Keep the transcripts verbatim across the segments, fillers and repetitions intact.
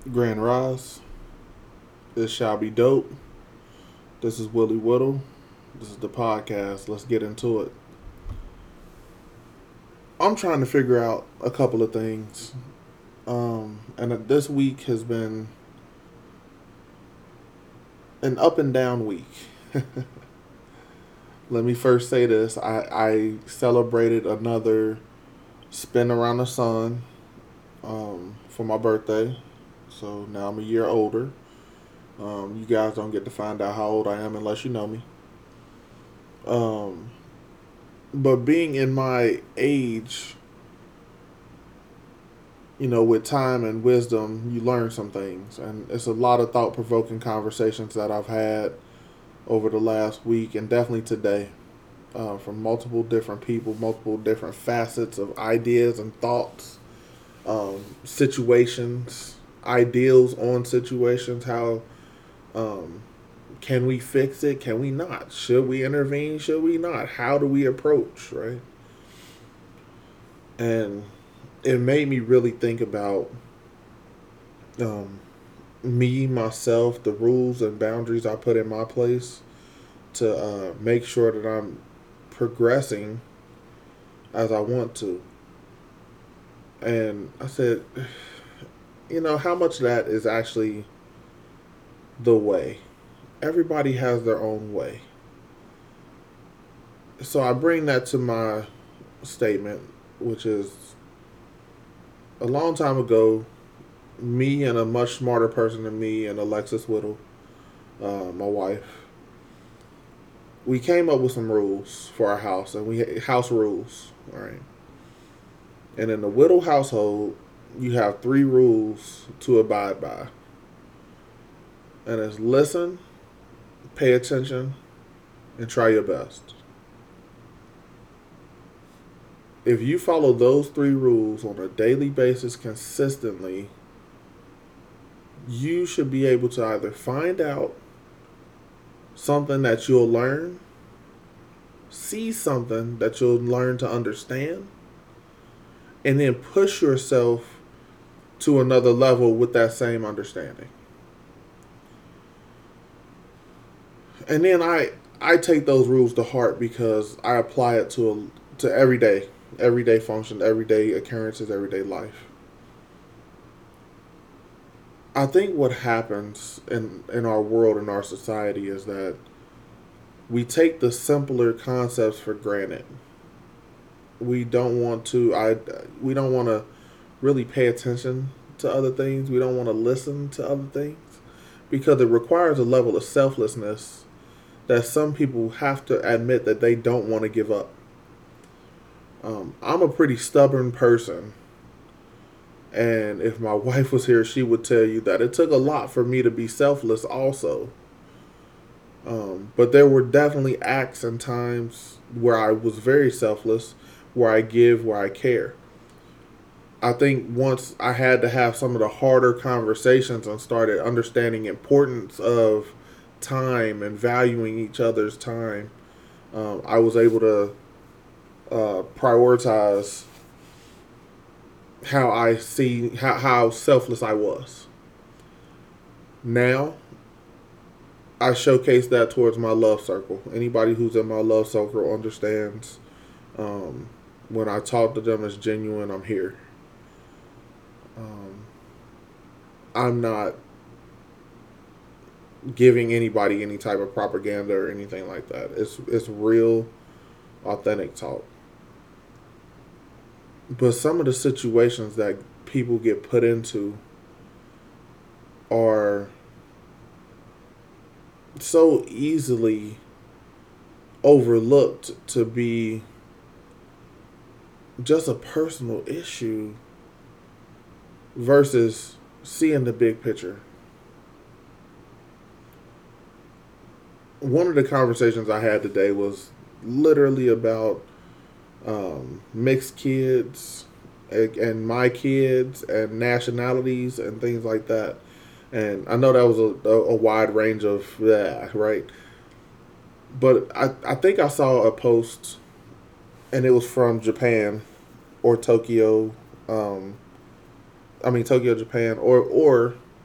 Grand Rise. This shall be dope. This is Willie Whittle. This is the podcast. Let's get into it. I'm trying to figure out a couple of things. Um, and this week has been an up and down week. Let me first say this. I, I celebrated another spin around the sun um, for my birthday. So now I'm a year older. Um, you guys don't get to find out how old I am unless you know me. Um, but being in my age, you know, with time and wisdom, you learn some things. And it's a lot of thought provoking conversations that I've had over the last week and definitely today uh, from multiple different people, multiple different facets of ideas and thoughts, um, situations, ideals on situations, how um, can we fix it? Can we not? Should we intervene? Should we not? How do we approach, right? And it made me really think about um, me, myself, the rules and boundaries I put in my place to uh, make sure that I'm progressing as I want to. And I said, you know, how much of that is actually the way? Everybody has their own way. So I bring that to my statement, which is a long time ago, me and a much smarter person than me and Alexis Whittle, uh, my wife, we came up with some rules for our house, and we house rules, all right. And in the Whittle household, you have three rules to abide by, and it's listen, pay attention, and try your best. If you follow those three rules on a daily basis consistently, you should be able to either find out something that you'll learn, see something that you'll learn to understand, and then push yourself to another level with that same understanding. And then I I take those rules to heart because I apply it to a, to everyday everyday function, everyday occurrences, everyday life. I think what happens in in our world, in our society, is that we take the simpler concepts for granted. We don't want to I we don't want to really pay attention to other things. We don't want to listen to other things because it requires a level of selflessness that some people have to admit that they don't want to give up. Um, I'm a pretty stubborn person, and if my wife was here, she would tell you that it took a lot for me to be selfless also. Um, but there were definitely acts and times where I was very selfless, where I give, where I care. I think once I had to have some of the harder conversations and started understanding importance of time and valuing each other's time, um, I was able to uh, prioritize how I see how, how selfless I was. Now I showcase that towards my love circle. Anybody who's in my love circle understands um, when I talk to them, it's genuine. I'm here. Um, I'm not giving anybody any type of propaganda or anything like that. It's it's real, authentic talk. But some of the situations that people get put into are so easily overlooked to be just a personal issue versus seeing the big picture. One of the conversations I had today was literally about um, mixed kids and, and my kids and nationalities and things like that. And I know that was a, a, a wide range of yeah, right. But I, I think I saw a post, and it was from Japan or Tokyo. Um, I mean Tokyo, Japan, or or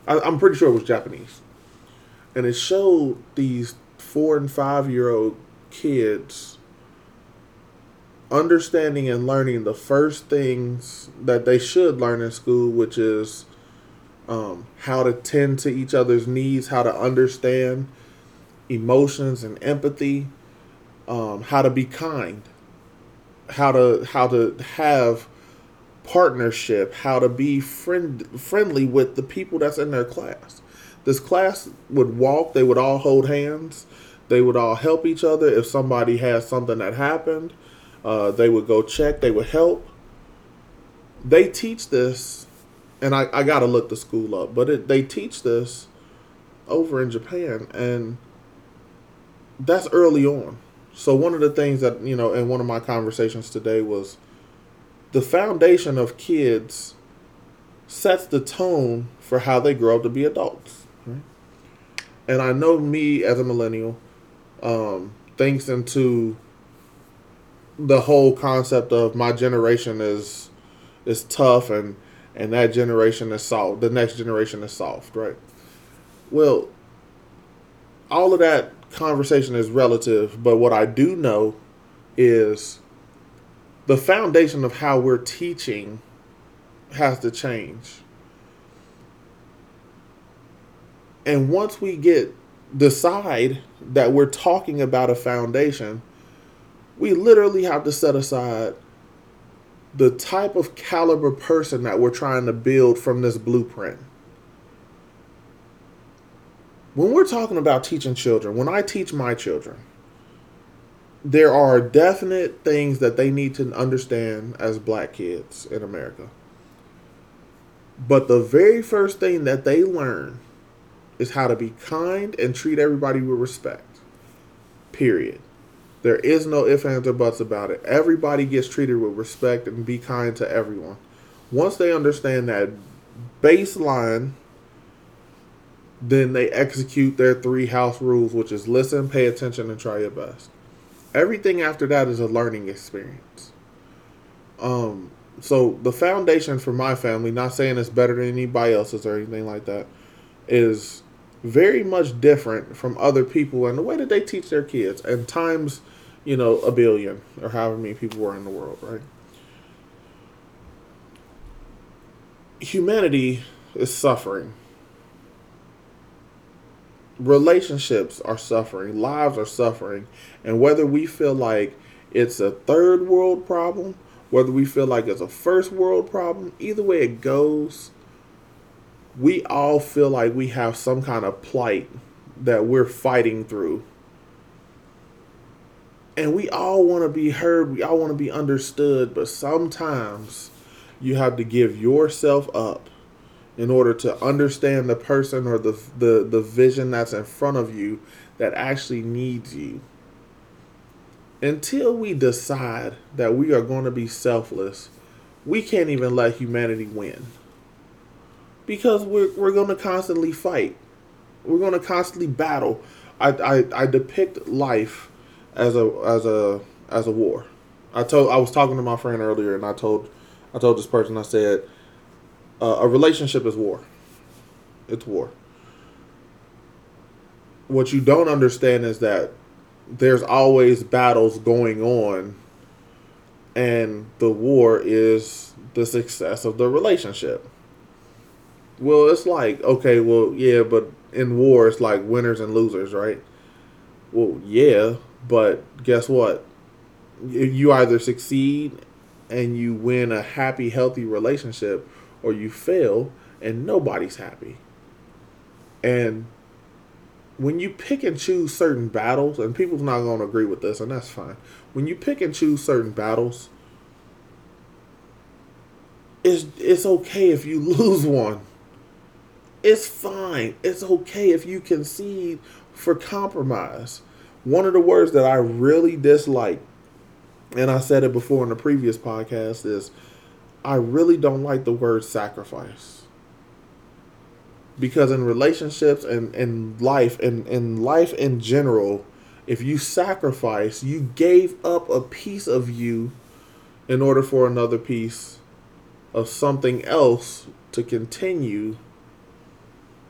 I, I'm pretty sure it was Japanese, and it showed these four and five year old kids understanding and learning the first things that they should learn in school, which is um, how to tend to each other's needs, how to understand emotions and empathy, um, how to be kind, how to how to have partnership, how to be friend friendly with the people that's in their class. This class would walk, they would all hold hands, they would all help each other. If somebody had something that happened, uh, they would go check, they would help. They teach this, and I, I got to look the school up, but it, they teach this over in Japan, and that's early on. So one of the things that, you know, in one of my conversations today was the foundation of kids sets the tone for how they grow up to be adults. Right? And I know me as a millennial, um, thanks into the whole concept of my generation is is tough and and that generation is soft. The next generation is soft, right? Well, all of that conversation is relative, but what I do know is the foundation of how we're teaching has to change. And once we get decide that we're talking about a foundation, we literally have to set aside the type of caliber person that we're trying to build from this blueprint. When we're talking about teaching children, when I teach my children, there are definite things that they need to understand as black kids in America. But the very first thing that they learn is how to be kind and treat everybody with respect. Period. There is no ifs, ands, or buts about it. Everybody gets treated with respect and be kind to everyone. Once they understand that baseline, then they execute their three house rules, which is listen, pay attention, and try your best. Everything after that is a learning experience. Um, so the foundation for my family, not saying it's better than anybody else's or anything like that, is very much different from other people and the way that they teach their kids. And times, you know, a billion or however many people were in the world, right? Humanity is suffering. Relationships are suffering. Lives are suffering. And whether we feel like it's a third world problem, whether we feel like it's a first world problem, either way it goes, we all feel like we have some kind of plight that we're fighting through. And we all want to be heard. We all want to be understood. But sometimes you have to give yourself up in order to understand the person or the, the, the vision that's in front of you that actually needs you. Until we decide that we are going to be selfless, we can't even let humanity win. Because we're, we're going to constantly fight. We're going to constantly battle. I, I, I depict life as a as a as a war. I told I was talking to my friend earlier, and I told I told this person, I said, uh, a relationship is war. It's war. What you don't understand is that there's always battles going on, and the war is the success of the relationship. Well, it's like, okay, well, yeah, but in war, it's like winners and losers, right? Well, yeah, but guess what? You either succeed and you win a happy, healthy relationship, or you fail and nobody's happy. And when you pick and choose certain battles, and people's not going to agree with this, and that's fine. When you pick and choose certain battles, it's, it's okay if you lose one. It's fine. It's okay if you concede for compromise. One of the words that I really dislike, and I said it before in the previous podcast, is I really don't like the word sacrifice. Because in relationships and in life, and in life in general, if you sacrifice, you gave up a piece of you in order for another piece of something else to continue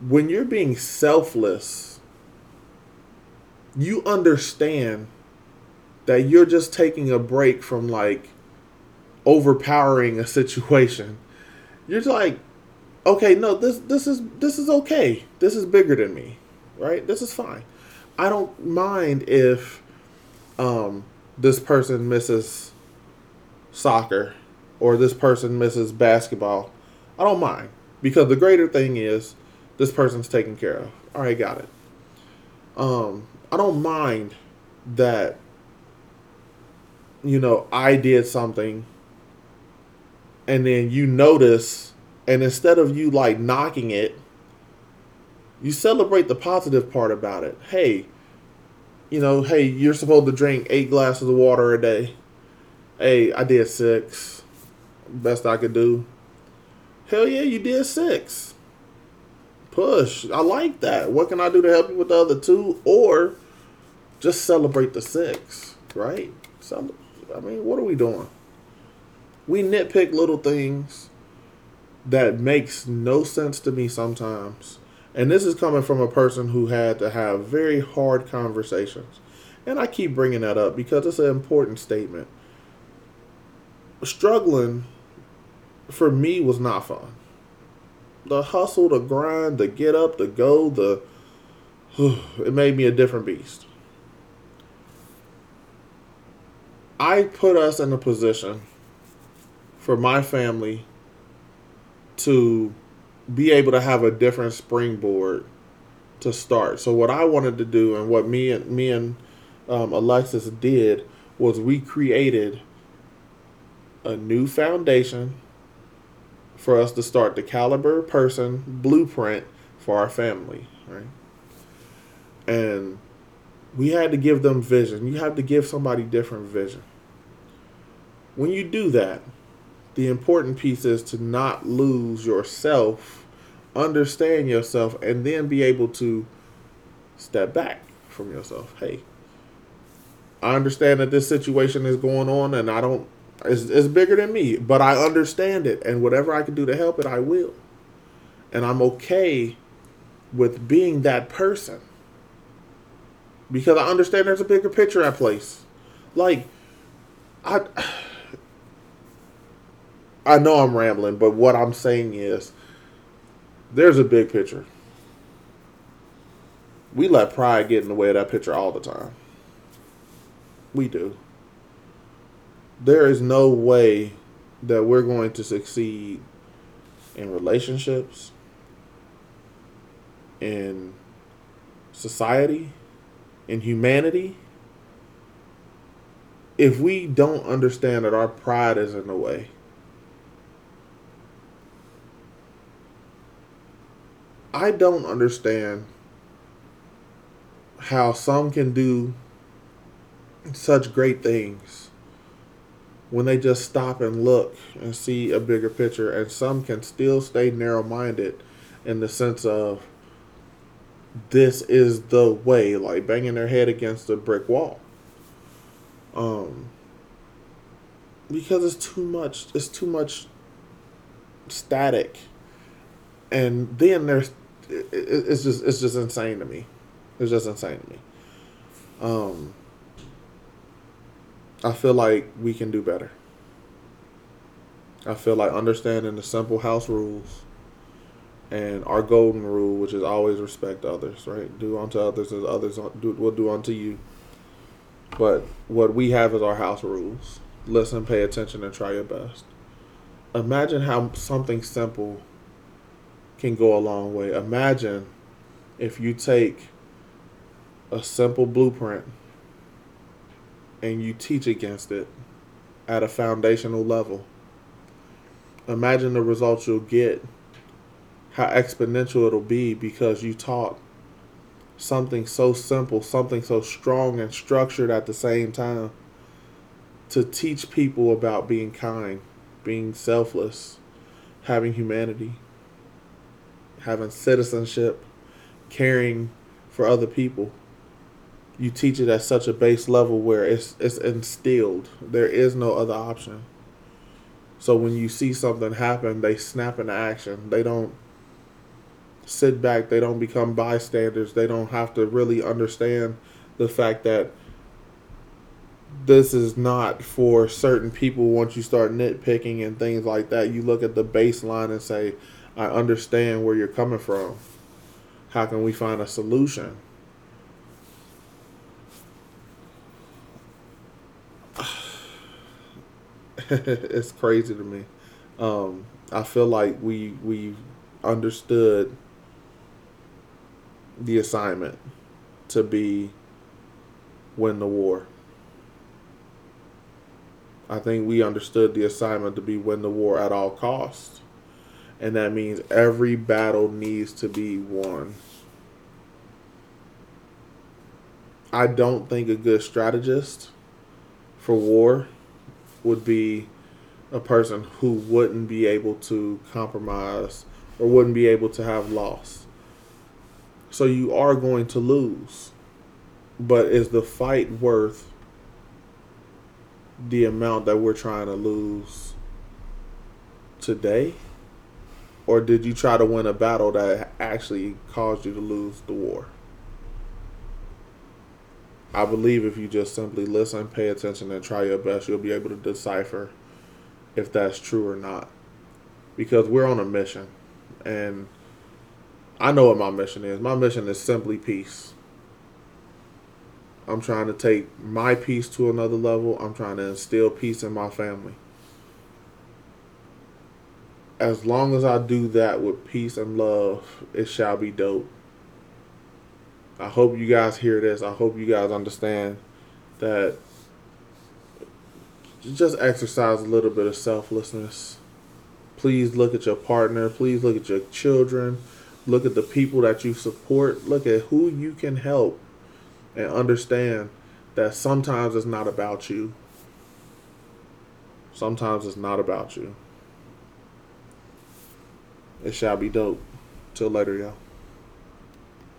when you're being selfless, you understand that you're just taking a break from like overpowering a situation. You're like, okay, no, this this is this is okay. This is bigger than me, right? This is fine. I don't mind if um, this person misses soccer or this person misses basketball. I don't mind because the greater thing is this person's taken care of. All right, got it. Um, I don't mind that you know I did something and then you notice, and instead of you like knocking it, you celebrate the positive part about it. Hey, you know, hey, you're supposed to drink eight glasses of water a day. Hey, I did six. Best I could do. Hell yeah, you did six. Push. I like that. What can I do to help you with the other two? Or just celebrate the six, right? So, I mean, what are we doing? We nitpick little things that makes no sense to me sometimes. And this is coming from a person who had to have very hard conversations. And I keep bringing that up because it's an important statement. Struggling for me was not fun. The hustle, the grind, the get up, the go, the it made me a different beast. I put us in a position for my family to be able to have a different springboard to start. So what I wanted to do, and what me and me and um, Alexis did, was we created a new foundation for us to start the caliber person blueprint for our family, right? And we had to give them vision. You have to give somebody different vision. When you do that, the important piece is to not lose yourself, understand yourself, and then be able to step back from yourself. Hey, I understand that this situation is going on and I don't, it's, it's bigger than me, but I understand it. And whatever I can do to help it, I will. And I'm okay with being that person because I understand there's a bigger picture at place. Like, I... I know I'm rambling, but what I'm saying is there's a big picture. We let pride get in the way of that picture all the time. We do. There is no way that we're going to succeed in relationships, in society, in humanity, if we don't understand that our pride is in the way. I don't understand how some can do such great things when they just stop and look and see a bigger picture, and some can still stay narrow-minded in the sense of this is the way, like banging their head against a brick wall. Um, because it's too much, it's too much static. And then there's, it's just it's just insane to me. It's just insane to me. Um, I feel like we can do better. I feel like understanding the simple house rules and our golden rule, which is always respect others, right? Do unto others as others do, will do unto you. But what we have is our house rules. Listen, pay attention, and try your best. Imagine how something simple can go a long way. Imagine if you take a simple blueprint and you teach against it at a foundational level. Imagine the results you'll get, how exponential it'll be because you taught something so simple, something so strong and structured at the same time to teach people about being kind, being selfless, having humanity, having citizenship, caring for other people. You teach it at such a base level where it's it's instilled. There is no other option. So when you see something happen, they snap into action. They don't sit back. They don't become bystanders. They don't have to really understand the fact that this is not for certain people. Once you start nitpicking and things like that, you look at the baseline and say, I understand where you're coming from. How can we find a solution? It's crazy to me. Um, I feel like we we understood the assignment to be win the war. I think we understood the assignment to be win the war at all costs. And that means every battle needs to be won. I don't think a good strategist for war would be a person who wouldn't be able to compromise or wouldn't be able to have loss. So you are going to lose. But is the fight worth the amount that we're trying to lose today? Or did you try to win a battle that actually caused you to lose the war? I believe if you just simply listen, pay attention, and try your best, you'll be able to decipher if that's true or not. Because we're on a mission. And I know what my mission is. My mission is simply peace. I'm trying to take my peace to another level. I'm trying to instill peace in my family. As long as I do that with peace and love, it shall be dope. I hope you guys hear this. I hope you guys understand that just exercise a little bit of selflessness. Please look at your partner. Please look at your children. Look at the people that you support. Look at who you can help. And understand that sometimes it's not about you. Sometimes it's not about you. It shall be dope. Till later, y'all.